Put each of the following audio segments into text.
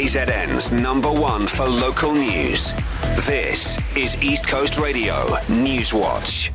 KZN's #1 for local news. This is East Coast Radio News Watch.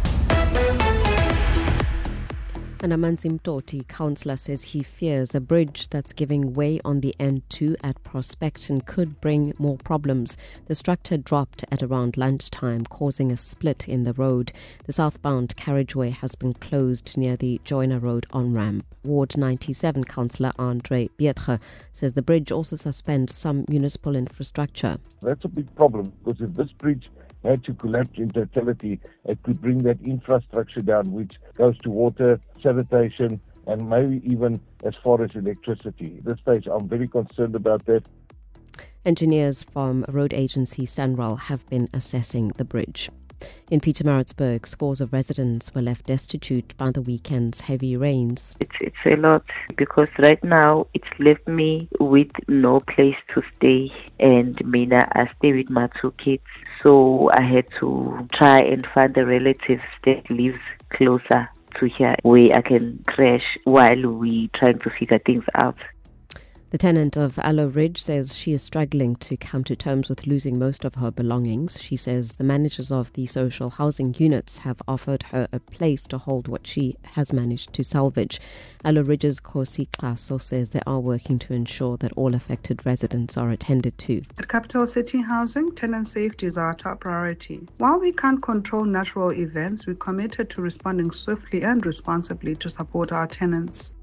And Amanzi Mtoti, councillor, says he fears a bridge that's giving way on the N2 at Prospecton could bring more problems. The structure dropped at around lunchtime, causing a split in the road. The southbound carriageway has been closed near the Joiner Road on-ramp. Ward 97 councillor Andre Pietre says the bridge also suspends some municipal infrastructure. That's a big problem, because if this bridge had to collapse in totality, it could bring that infrastructure down, which goes to water, sanitation, and maybe even as far as electricity. At this stage, I'm very concerned about that. Engineers from road agency Sanral have been assessing the bridge. In Pietermaritzburg, scores of residents were left destitute by the weekend's heavy rains. It's a lot, because right now it's left me with no place to stay, and I stay with my 2 kids. So I had to try and find a relative that lives closer to here where I can crash while we trying to figure things out. The tenant of Aloe Ridge says she is struggling to come to terms with losing most of her belongings. She says the managers of the social housing units have offered her a place to hold what she has managed to salvage. Aloe Ridge's Kosi Klaso says they are working to ensure that all affected residents are attended to. At Capital City Housing, tenant safety is our top priority. While we can't control natural events, we're committed to responding swiftly and responsibly to support our tenants.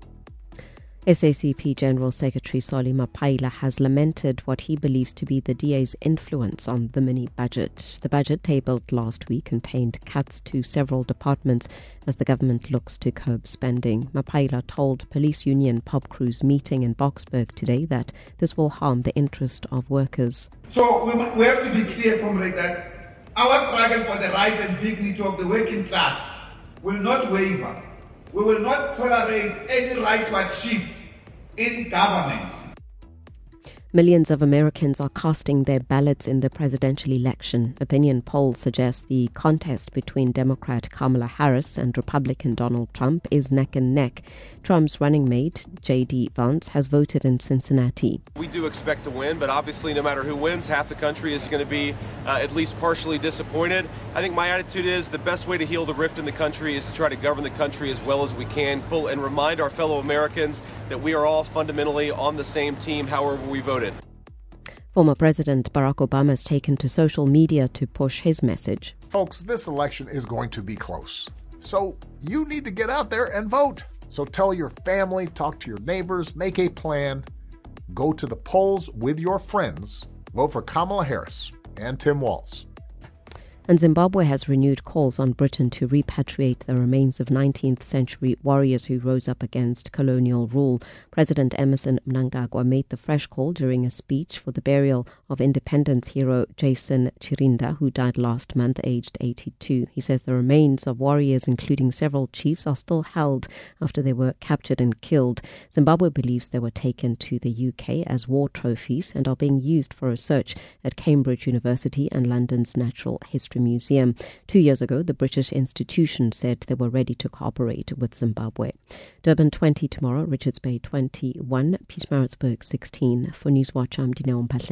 SACP General Secretary Solly Mapaila has lamented what he believes to be the DA's influence on the mini-budget. The budget tabled last week contained cuts to several departments as the government looks to curb spending. Mapaila told Police Union Pop Crews meeting in Boksburg today that this will harm the interest of workers. So we have to be clear, comrade, that our struggle for the rights and dignity of the working class will not waver. We will not tolerate any right to achieve in government. Millions of Americans are casting their ballots in the presidential election. Opinion polls suggest the contest between Democrat Kamala Harris and Republican Donald Trump is neck and neck. Trump's running mate, J.D. Vance, has voted in Cincinnati. We do expect to win, but obviously no matter who wins, half the country is going to be at least partially disappointed. I think my attitude is the best way to heal the rift in the country is to try to govern the country as well as we can, and remind our fellow Americans that we are all fundamentally on the same team, however we voted. Former President Barack Obama has taken to social media to push his message. Folks, this election is going to be close. So you need to get out there and vote. So tell your family, talk to your neighbors, make a plan. Go to the polls with your friends. Vote for Kamala Harris and Tim Walz. And Zimbabwe has renewed calls on Britain to repatriate the remains of 19th century warriors who rose up against colonial rule. President Emmerson Mnangagwa made the fresh call during a speech for the burial of independence hero Jason Chirinda, who died last month, aged 82. He says the remains of warriors, including several chiefs, are still held after they were captured and killed. Zimbabwe believes they were taken to the UK as war trophies and are being used for research at Cambridge University and London's Natural History Museum. 2 years ago, the British institution said they were ready to cooperate with Zimbabwe. Durban 20 tomorrow, Richards Bay 21, Pietermaritzburg 16. For Newswatch, I'm Dineo Mphahle.